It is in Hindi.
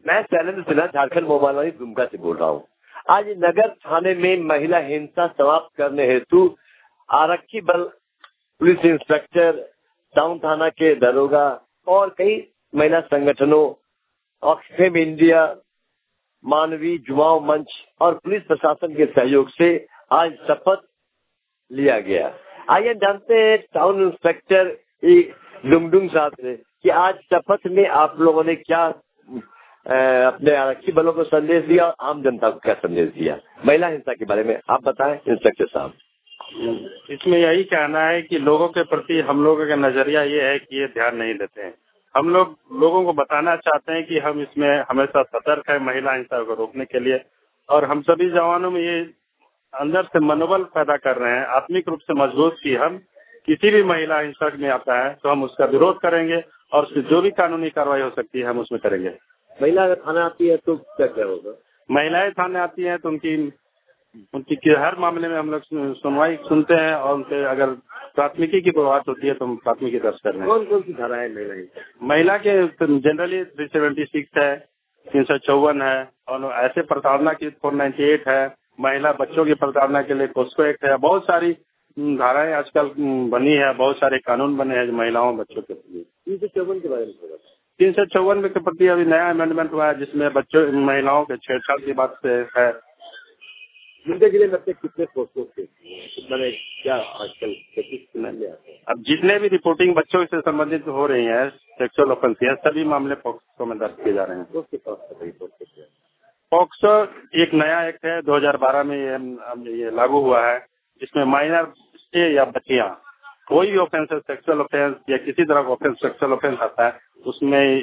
मैं शैलेंद्र सिन्हा झारखंड मोबाइल दुमका से बोल रहा हूँ। आज नगर थाने में महिला हिंसा समाप्त करने हेतु आरक्षी बल, पुलिस इंस्पेक्टर, टाउन थाना के दरोगा और कई महिला संगठनों, ऑक्सफेम इंडिया, मानवीय युवा मंच और पुलिस प्रशासन के सहयोग से आज शपथ लिया गया। आइए जानते हैं टाउन इंस्पेक्टर डुंगडुंग साहब से कि आज शपथ में आप लोगों ने क्या अपने आरक्षी बलों को संदेश दिया और आम जनता को क्या संदेश दिया महिला हिंसा के बारे में, आप बताएं इंस्पेक्टर साहब। इसमें यही कहना है कि लोगों के प्रति हम लोगों का नजरिया ये है कि ये ध्यान नहीं देते हैं। हम लोग लोगों को बताना चाहते हैं कि हम इसमें हमेशा सतर्क है महिला हिंसा को रोकने के लिए, और हम सभी जवानों में ये अंदर से मनोबल पैदा कर रहे हैं, आत्मिक रूप से मजबूत कि हम किसी भी महिला हिंसा में आता है तो हम उसका विरोध करेंगे और उसकी जो भी कानूनी कार्रवाई हो सकती है हम उसमें करेंगे। महिला अगर थाने आती है तो क्या क्या होगा? महिलाएं थाने आती हैं तो उनकी हर मामले में हम लोग सुनवाई सुनते हैं और उनके अगर प्राथमिकी की बात होती है तो हम प्राथमिकी दर्ज कर रहे हैं। कौन कौन सी धारा है महिला के? जनरली 376 है, 354 है, और ऐसे प्रताड़ना की 498 है। महिला बच्चों की प्रताड़ना के लिए पोस्को एक्ट है। बहुत सारी धाराएं आजकल बनी है, बहुत सारे कानून बने हैं महिलाओं बच्चों के लिए। 354 के बारे में 354 के प्रति अभी नया अमेंडमेंट हुआ है जिसमें बच्चों महिलाओं के छेड़छाड़ की बात से है। जिले जिले में कितने पोस्टों से मैंने क्या आजकल अब जितने भी रिपोर्टिंग बच्चों से संबंधित हो रही है सेक्सुअल ऑफेंस है, सभी मामले पॉक्सो में दर्ज किए जा रहे हैं। पॉक्सो एक नया एक्ट है, 2012 में ये लागू हुआ है, जिसमें माइनर बच्चे या बच्चियां कोई भी ऑफेंस, सेक्सुअल ऑफेंस या किसी तरह का ऑफेंस सेक्सुअल ऑफेंस आता है उसमें